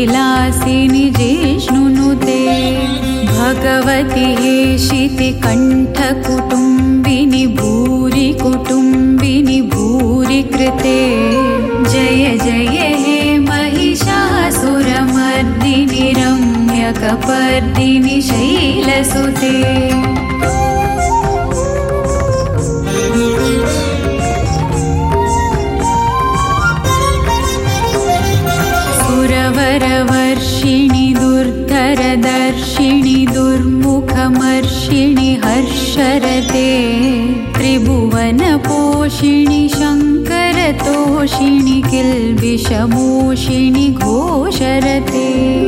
विलासिनि जिष्णुनुते भगवति हेशितिकण्ठकुटुम्बिनि भूरि कुटुम्बिनि भूरि कृते जय जय हे महिषासुरमर्दिनि रम्यकपर्दिनि शैलसुते सुरवरवर्षिणि दुर्धरदर्शिणि दुर्मुखमर्षिणि हर्षरते त्रिभुवनपोषिणि शङ्करतोषिणि किल्बिषमोषिणि घोषरते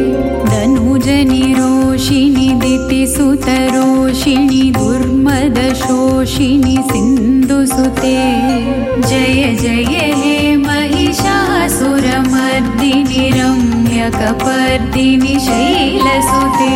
धनुजनिरोषिणि दितिसुतरोषिणि दुर्मदशोषिणि सिन्धुसुते जय जय हे महिषासुरमर्दिनि रम्यकपर्दिनि शैलसुते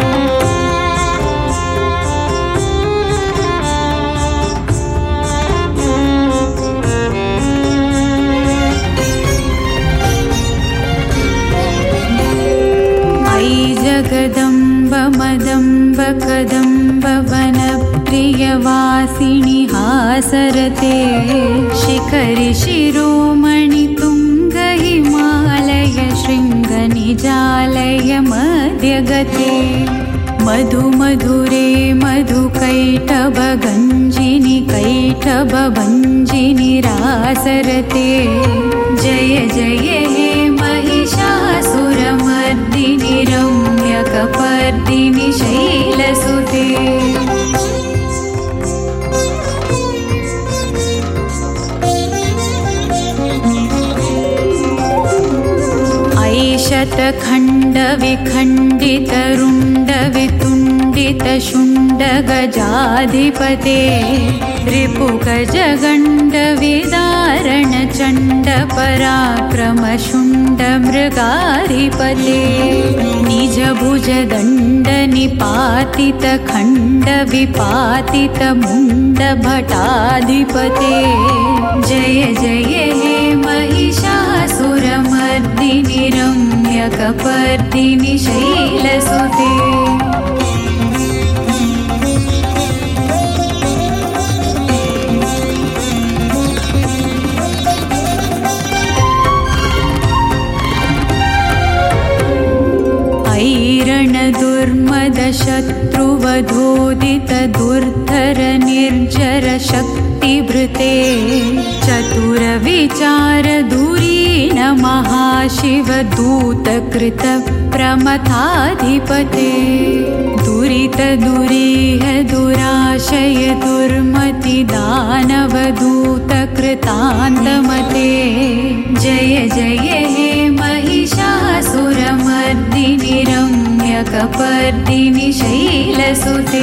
जगदम्ब मदम्ब कदम्ब वनप्रियवासिनि हासरते शिखरि शिरोमणि तुङ्ग हिमालय शृङ्गनिजालय मध्यगते मधु मधुरे मधुकैटभगञ्जिनि कैटभभञ्जिनि रासरते जय जय हे महिषासुरमर्दिनि रम्यकपर्दिनि शैलसुते ऐशतखण्डविखण्डितरुण्डवितुण्डितशुण्डगजाधिपते रिपुगजगण्डविदारणचण्डपराक्रमशुण्डमृगाधिपते निजभुजदण्डनिपातितखण्डविपातितमुण्डभटाधिपते जय जय हे महिषासुरमर्दिनि रम्यकपर्दिनि शैलसुते ऐरणदुर्मदशत्रुवधोदितदुर्धर निर्जर शक्तिभृते चतुरविचारधुरीन महाशिवदूतकृत प्रमथाधिपते दुरितदुरीह दुराशय दुर्मतिदानवदूतकृतान्तमते जय जय हे महिषासुरमर्दिनि रम्यकपर्दिनि शैलसुते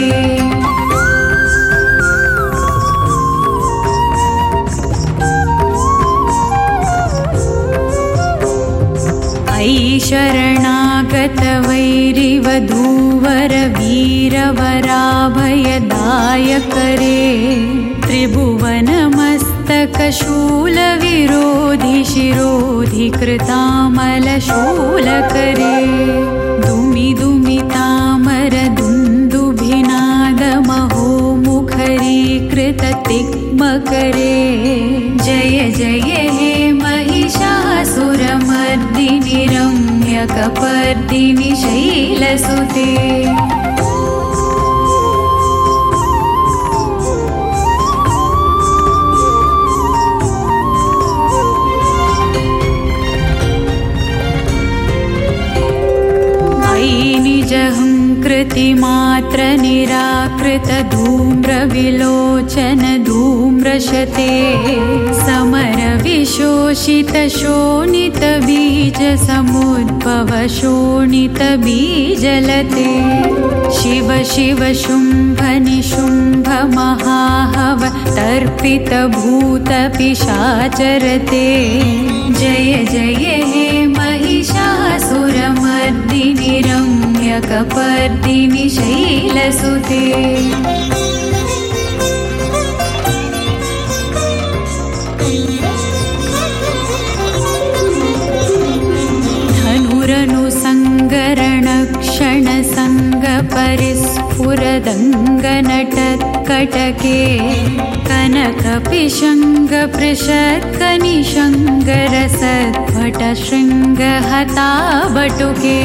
शरणागतवैरिवधूवर वीरवराभयदायकरे त्रिभुवनमस्तकशूलविरोधि शिरोधि कृतामलशूलकरे दुमि दुमितामर दुन्दुभिनादमहोमुखरीकृततिग्मकरे जय जय हे महिषासुरमर्दिनि रम्यकपर्दिनि शैलसुते निजहंकृतिमात्र निराकृत धूम्रविलोचन धूम्रशते समर विशोषित शोणित बीज समुद्भव शोणित बीजलते शिव शिव शुंभ निशुंभ महाहव तर्पित भूत पिशाचरते जय जय हे महिषासुरमर्दिनि रम्यकपर्दिनि शैलसुते धनुरनु मृदङ्गनटत्कटके कनकपिशङ्गपृषत्कनिशङ्गरसद्भटशृङ्गहताबटुके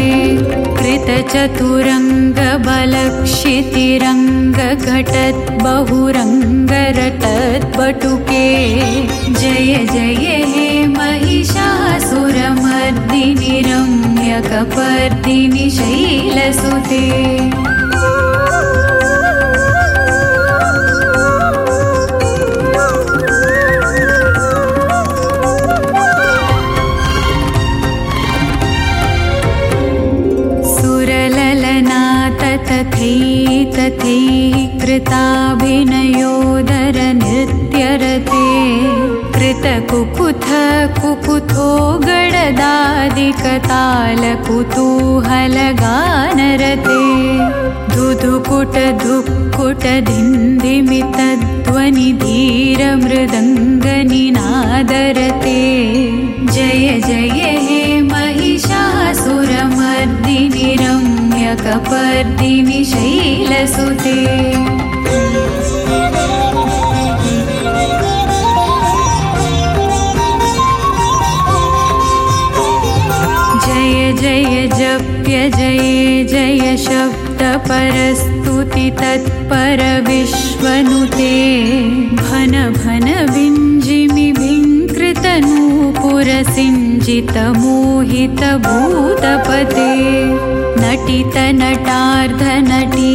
कृतचतुरङ्गबलक्षितिरङ्गघटद्बहुरङ्गरटद्बटुके जय जय हे महिषासुरमर्दिनि रम्यकपर्दिनि शैलसुते तथैः कृताभिनयोदरनृत्यरते कृतकुकुथो गडदादिकतालकुतूहलगानरते धुधुकुटधुक्कुटधिन्धिमितध्वनिधीरमृदङ्गनिनादरते जय जय हे महिषासुरमर्दिनि रम्यकपर्दिनि शैलसुते जय जय जप्य जय जय शब्दपरस्तुति तत्परविश्वनुते भन भन विञ्जिमि भिङ्कृतनूपुरसिञ्जितमोहितभूतपते नटितनटार्धनटी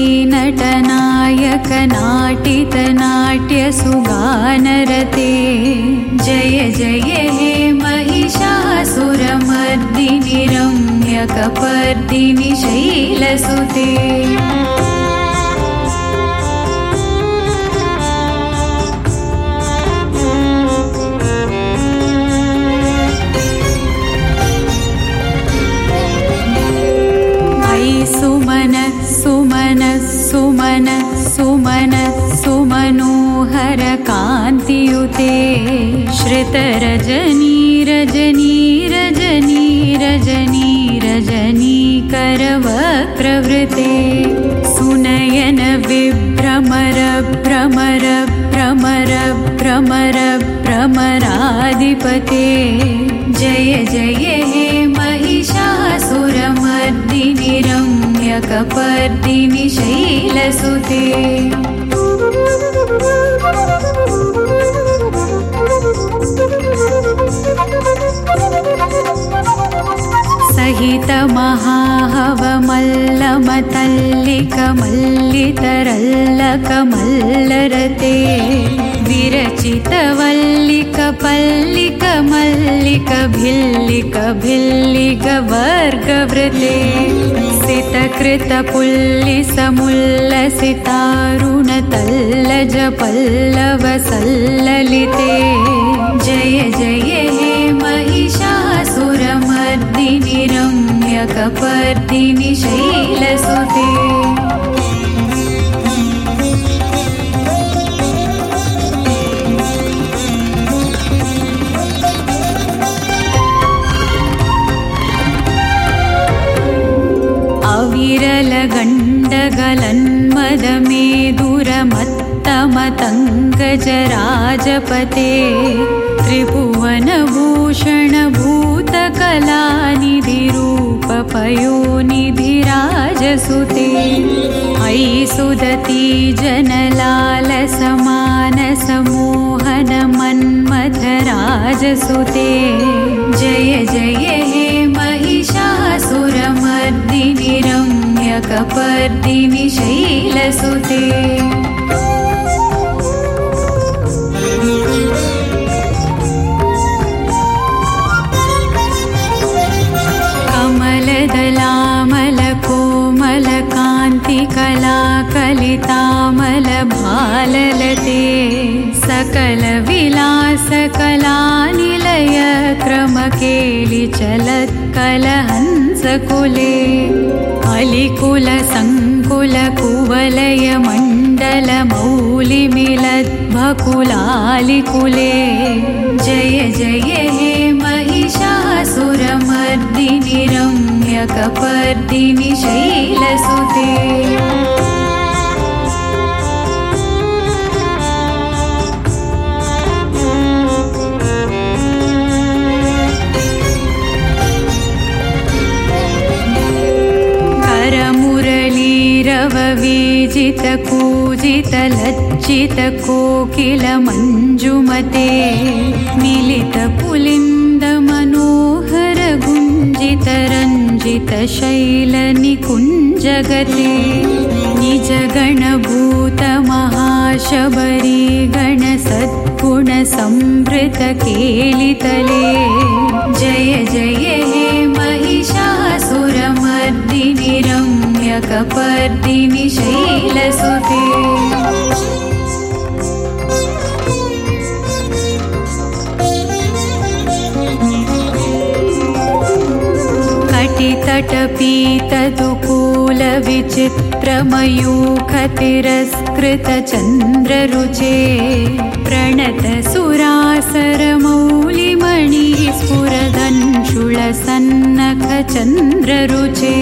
नटनायकनाटितनाट्यसुगानरते जय जय हे महिषासुरमर्दिनि रम्यकपर्दिनि शैलसुते सुमन सुमन सुमन सुमन सुमनोहर कान्तियुते श्रितरजनी रजनी रजनी रजनी रजनीकरवक्रवृते सुनयन विभ्रमर भ्रमर भ्रमर भ्रमर भ्रमराधिपते जय जय हे महिषासुरमर्दिनि रम्यकपर्दिनि शैलसुते सहितमहाहवमल्लमतल्लिकमल्लितरल्लकमल्लरते विरचितवल्लिकपल्लिकमल्लिकभिल्लिकभिल्लिगवर्गवृते सितकृतपुल्लिसमुल्लसितारुणतल्लजपल्लवसल्ललिते जय जय हे महिषासुरमर्दिनि रम्यकपर्दिनि शैलसुते अविरलगण्डगलन्मदमेदुरमत्तमतङ्गजराजपते त्रिभुवनभूषणभूतकलानिधिरूपपयोनिधिराजसुते अयि सुदती जनलालसमानसमोहनमन्मथराजसुते जय जय हे महिषासुरमर्दिनि रम्यकपर्दिनि शैलसुते कमलदलामलकोमलकान्तिकलाकलितामलभाललते सकलविलासकलानिलय क्रमकेलिचलत्कलहंसकुले अलिकुलसङ्कुलकुवलयमण्डलमौलिमिलद्भकुलालिकुले जय जय हे महिषासुरमर्दिनि रम्यकपर्दिनि शैलसुते कल्पवीजितकूजितलज्जितकोकिलमञ्जुमते मिलितपुलिन्दमनोहरगुञ्जितरञ्जितशैलनिकुञ्जगते निजगणभूतमहाशबरी गणसद्गुणसंवृतकेलितले जय जय हे महिषासुरमर्दिनि रम्यकपर्दिनि शैलसुते कटितटपीतदुकूलविचित्रमयूखतिरस्कृतचन्द्ररुचे प्रणतसुरासरमौलिमणिः स्फुरदंशुलसन्नखचन्द्ररुचे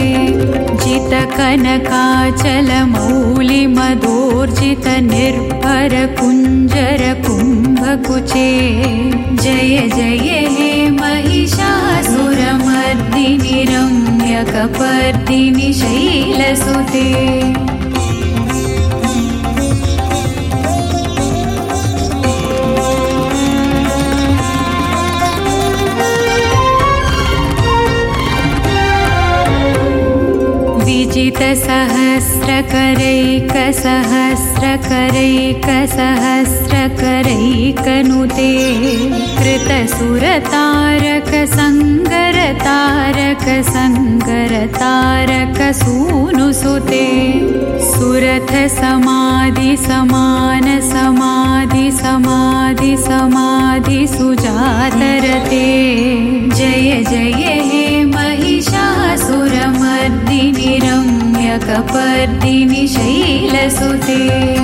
जितकनकाचलमौलिमदोर्जितनिर्भरकुञ्जरकुम्भकुचे जय जय हे महिषासुरमर्दिनि रम्यकपर्दिनि शैलसुते विजितसहस्रकरैकसहस्रकरैकसहस्रकरैकनुते कृतसुरतारकसङ्गरतारकसङ्गरतारकसूनुसुते सुरथसमाधिसमाधिसमाधिसमाधिसुजातरते जय जय हे महिषासुरमर्दिनि रम्यकपर्दिनि शैलसुते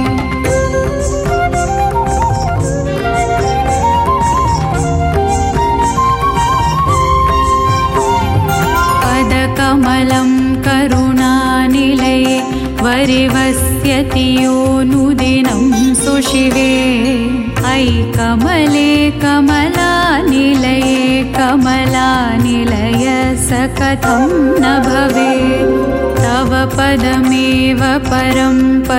पदकमलं करुणानिलये वरिवस्यति योऽनुदिनं सुशिवे अयि कमले कमलानिलये कमलानिलय स कथं न भवेत् तव पदमेव परं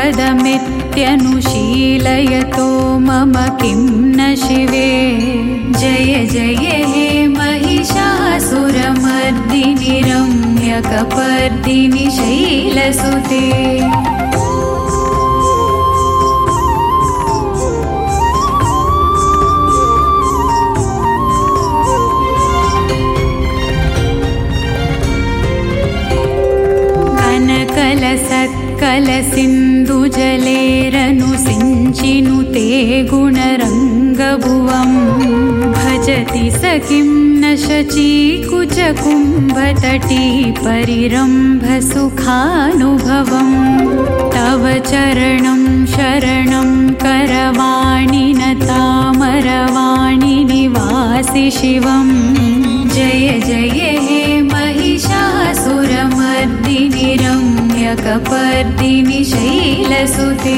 पदमित्यनुशीलयतो मम किं न शिवे जय जय हे महिषासुरमर्दिनि रम्यकपर्दिनि शैलसुते कलसिन्धुजलेरनुसिञ्चिनुते गुणरङ्गभुवं भजति स किं न शचीकुचकुम्भतटी परिरम्भसुखानुभवम् तव चरणं शरणं करवाणि न तामरवाणि निवासि शिवं जय जय हे महिषासुरमर्दिनि रम्यकपर्दिनि शैलसुते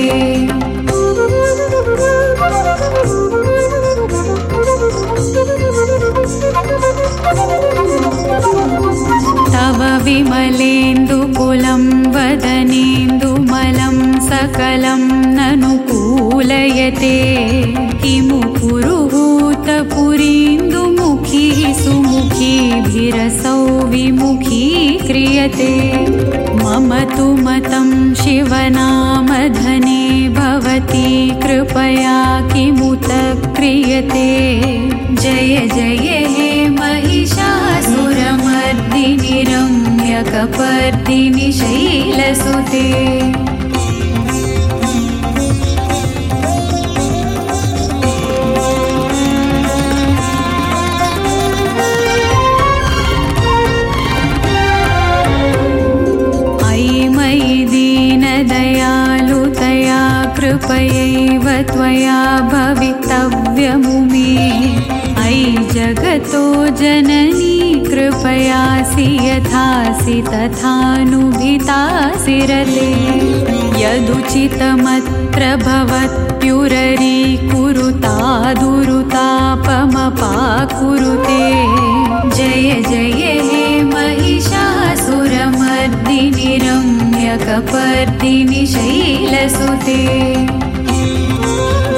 तव विमलेन्दुकुलं वदनेन्दुमलं सकलं ननुकूलयते किमु पुरुहूतपुरीन्दुमुखी सुमुखीभिरसौ विमुखी क्रियते मम तु मतं शिवनामधने भवती कृपया किमुत क्रियते जय जय हे महिषासुरमर्दिनि रम्यकपर्दिनि शैलसुते दयालुतया कृपयैव त्वया भवितव्यमुमे अयि जगतो जननी कृपयासि यथासि तथानुभितासि रते यदुचितमत्र भवत्युररीकुरुतादुरुतापमपाकुरुते जय जय हे महिषासुरमर्दिनि रम्य कपर्दिनि शैलसुते